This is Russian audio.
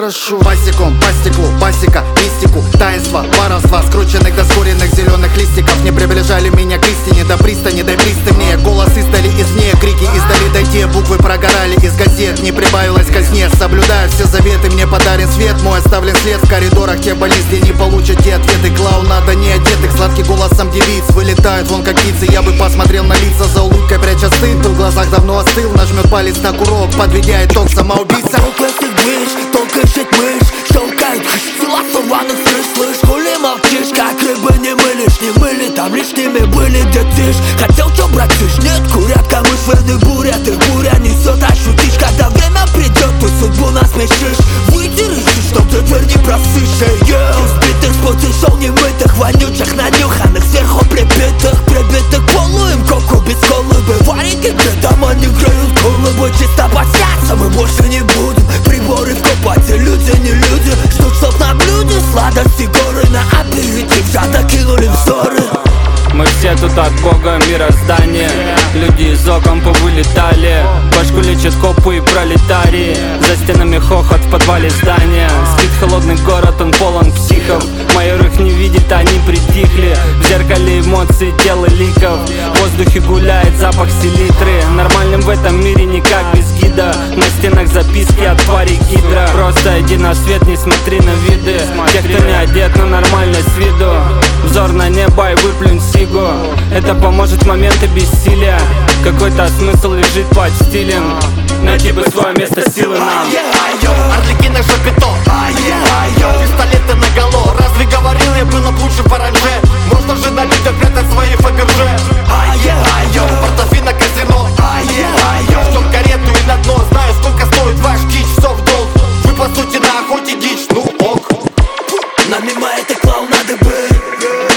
прошу. Пасеком, по стеклу, пасека, мистику, таинство, воровства, скрученных до скуренных зеленых листиков не приближали меня к истине, до пристани, дай пристальнее. Голос издали извне, крики издали, дойти, буквы прогорали из газет, не прибавилось казне. Соблюдаю все заветы, мне подарен свет, мой оставлен след в коридорах тех больниц, где не получат те ответы. Клоунада не одетых, сладкий голосом девиц вылетают вон как птицы. Я бы посмотрел на лица за улыбкой, пряча стыд, в глазах давно остыл, нажмет палец на курок, подведя итог самоубийца. Только жить мышь, щелкает сила сорванных слышь, слышь, хули молчишь, как рыбы не мылишь, не мыли, там лишними были детишь. Хотел чё, братиш, нет, курят камыш, вены бурят, их буря несет, а шутишь, когда время придет, ты судьбу насмешишь. Выйди, решишь, что ты дверь не просышь, избитых с пути шел немытых, вонючих, нанюханных, сверху прибитых полу им коку без колыбы, вареньки, где там они греют колыбы. Чисто подсняться мы больше не будем, приборы в копоте, люди не люди, ждут чтоб на блюде сладости горы, на аперитив жадно кинули взоры. Мы все тут от Бога мироздания, люди из окон повылетали, башку лечат копы и пролетарии, за стенами хохот в подвале здания. Спит холодный город, он полон психов, майор их не видит, они притихли. В зеркале эмоций, тела ликов, в воздухе гуляет запах селитры. Нормальным в этом мире никак без гида, на стенах записки от тварей гидра. Просто иди на свет, не смотри на виды тех, кто не одет, но нормально с виду. Взор на небо и выплюнь сигу, это поможет в моменты бессилия. Какой-то смысл лежит под стилем, найти бы свое место силы нам. Арлекино шапито, пистолеты наголо. Разве говорил я, было б лучше в оранже? Можно же на людях прятать свои фаберже. Портофино казино, ждем карету и на дно. Знаю, сколько стоит ваш кич, все в долг. Вы по сути на охоте дичь, ну ок. Но мимо этой клоунады бы